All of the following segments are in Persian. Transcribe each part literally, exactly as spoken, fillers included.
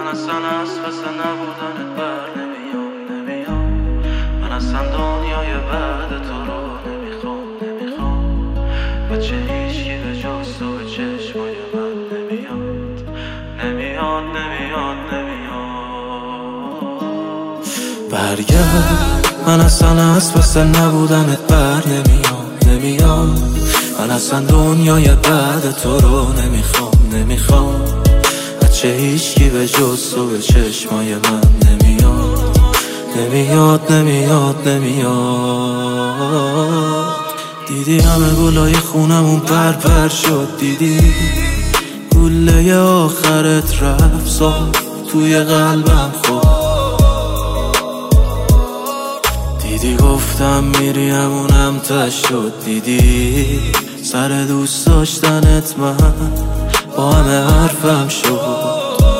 من اصلا از پس نبودنت بر نمیام نمیام من اصلا دنیای بعد تو رو نمیخوام نمیخوام بچه هیچی به جز تو به چشمای من نمیاد نمیاد نمیاد نمیاد برگرد من اصلا از پس نبودنت بر نمیام نمیام من اصلا دنیای بعد تو رو نمیخوام نمیخوام بچه هیچکی به جز تو به چشمای من نمیاد نمیاد نمیاد نمیاد دیدی همه گلای خونمون پر پر شد دیدی گله آخرت رفت صاف توی قلبم خود دیدی گفتم میری همونم تش شد دیدی سر دوست داشتنت من با همه حرفم شد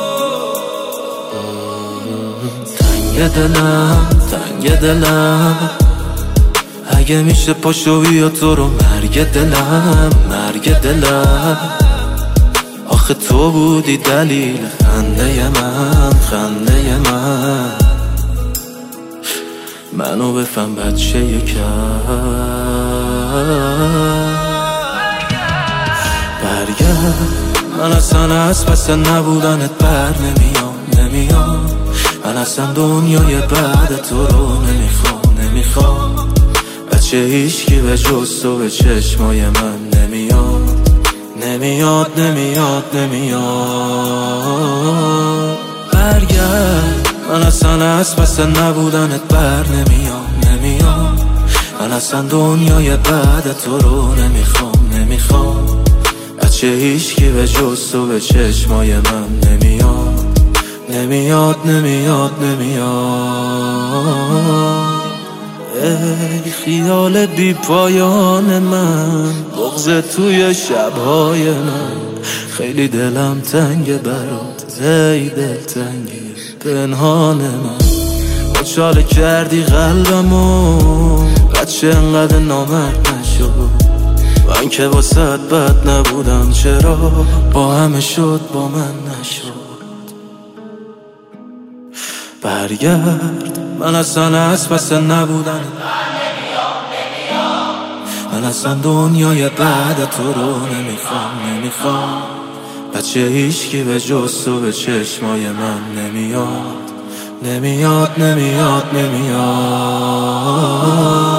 تنگ دلم تنگ دلم اگه میشه پاشو بیا تو رو مرگ دلم مرگ دلم آخه تو بودی دلیل خنده من خنده من منو بفهم بچه یکم برگرد من اصلا از پس نبودنت بر نمیام نمیام من اصلا دنیای بعد تو رو نمیخوام نمیخوام بچه هیچکی به جز تو به چشمای من نمیاد نمیاد نمیاد نمیاد برگرد من اصلا از پس نبودنت بر نمیام نمیام من اصلا دنیای بعد تو رو نمیخوام نمیخوام بچه هیچکی به جز تو به چشمای من نمیاد نمیاد نمیاد نمیاد ای خیال بی پایان من بغض توی شبهای من خیلی دلم تنگ برات ای دل تنگی پنهان من مچاله کردی قلبمو بچه انقدر نامرد نشد من که واسه بد نبودم چرا با همه شد با من نشد برگرد من اصلا از پس نبودن من اصلا دنیای بعد تو رو نمیخوام نمیخوام بچه هیچکی به جز تو به چشمای من نمیاد نمیاد نمیاد نمیاد